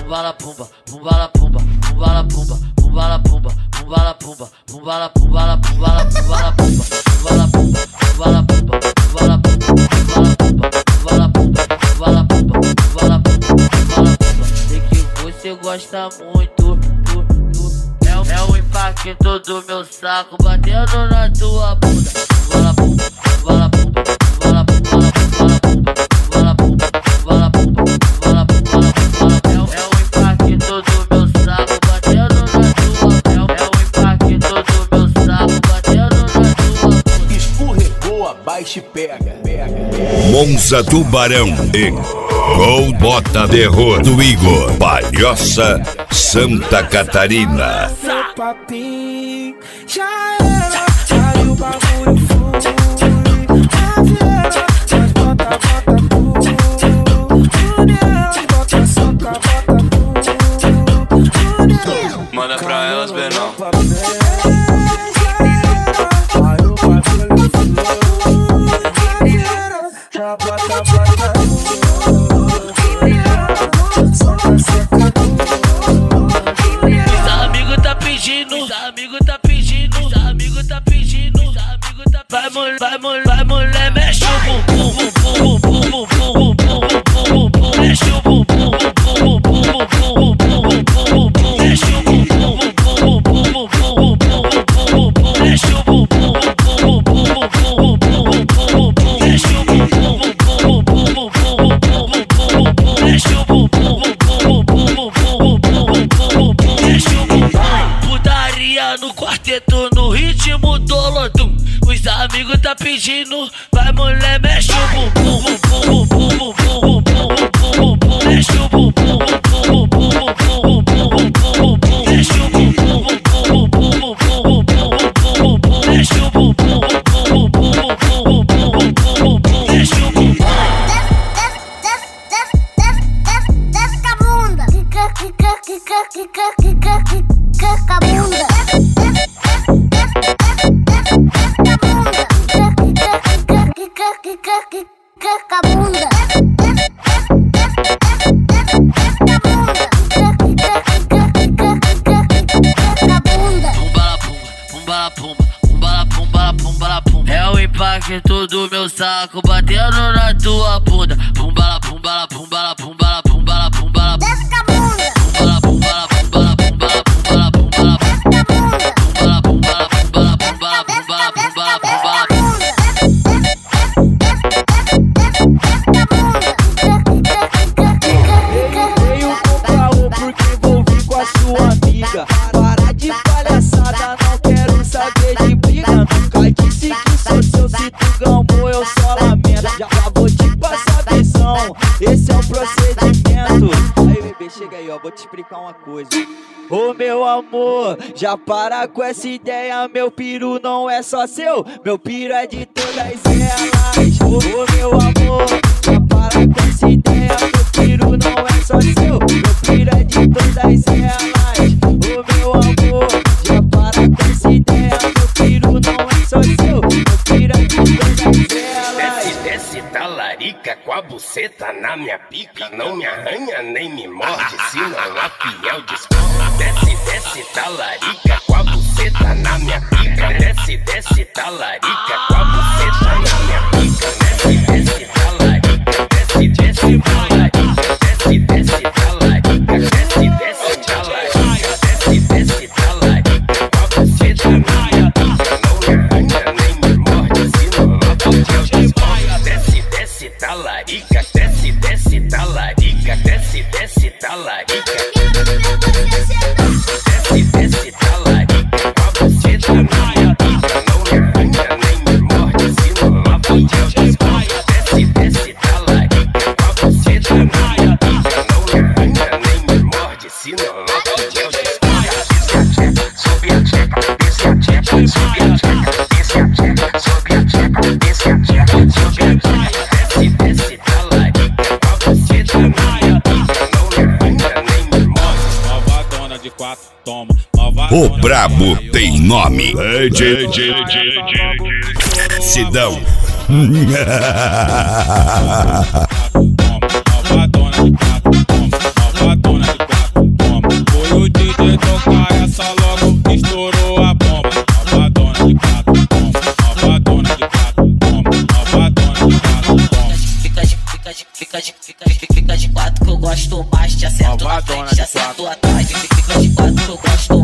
pumbala pumba, pumbala pumba, pumbala pumba, pumbala pumba, pumbala pumba, pumbala pumbala pumbala pumbala pumba, pumbala pumba, pumbala pumba, pumbala pumba, pumbala pumba, pumbala pumba, pumbala pumba, pumbala pumba, pumbala pumba. Sei que você gosta muito, é o impacto do meu saco batendo na tua bunda. Pumbala pumba, pumbala pumba, pumbala pumba, pumbala pumba, pumbala pumba, pumbala pumba, pumbala pumba, pumbala pumba. É o impacto do meu saco batendo na tua bunda. É o impacto do meu saco batendo na tua bunda. Escorregou, abaixa e pega. Monza Tubarão e Gol Bota Terror do Igor Palhoça, Santa Catarina. Papinho, já era, aí o bagulho foi. Mas bota manda pra elas, Benão. Vai mulher, mexe o bumbum, mexe o bumbum, mexe o bumbum, mexe o bumbum, mexe o bumbum, mexe o bumbum. Putaria no quarteto, no ritmo do lodum. Os amigos tá pedindo, vai mulher, mexe o bumbum, mexe o bumbum, mexe o bumbum, mexe o bumbum, mexe o bumbum. Desce com a bunda, com a bunda. É o impacto do meu saco batendo na tua bunda. Pumbala, pumbala, pumbala, pumbala, pumbala, pumbala. Desce com a bunda. Pumbala, pumbala, pumbala, pumbala, pumbala, pumbala. Pumbala, pumbala, pumbala, pumbala, pumbala, pumbala, pumbala. Veio com caô porque vou vir com a sua amiga. Para de palhaçada, não quero saber de briga. Nunca disse que sou seu, se tu gambou eu só lamento. Já vou te passar a visão, esse é o procedimento. Aí bebê, chega aí ó, vou te explicar uma coisa. Ô meu amor, já para com essa ideia. Meu piru não é só seu, meu piru é de todas elas. Ô meu amor, já para com essa ideia. Meu piru não é só seu, meu piru é de todas elas. Ô meu amor, já para com essa ideia. Meu piru não é só seu, meu piru é de todas elas. Desce talarica com a buceta na minha pica. Não me arranha nem me morde, se não a fiel desconta. Desce talarica com a buceta na minha pica. Desce talarica com a buceta na minha pica. Desce talarica, desce talarica, desce talarica, desce talarica, desce talarica com a buceta na minha pica. Não me arranha nem me morde, se não a fiel desconta. Desce talarica, desce talarica, desce talarica. Desce talarica com a buceta na minha pica. Não me arranha nem me morde, se não a fiel desconta. Desce talarica com a buceta na minha pica. Não me arranha nem me morde, se não a fiel desconta. Sobe a tcheca, desce a tcheca, sobe a tcheca, desce a tcheca, sobe a tcheca, desce a tcheca, sobe a tcheca. Desce talarica com a buceta na minha pica. Não me arranha nem me morde. Nova dona de quatro, toma. O brabo tem nome. Sidão. Nova dona de quatro, toma. Nova dona de quatro. gosto mais. Te acerto na frente, te acerto atrás. Fica de quatro, eu gosto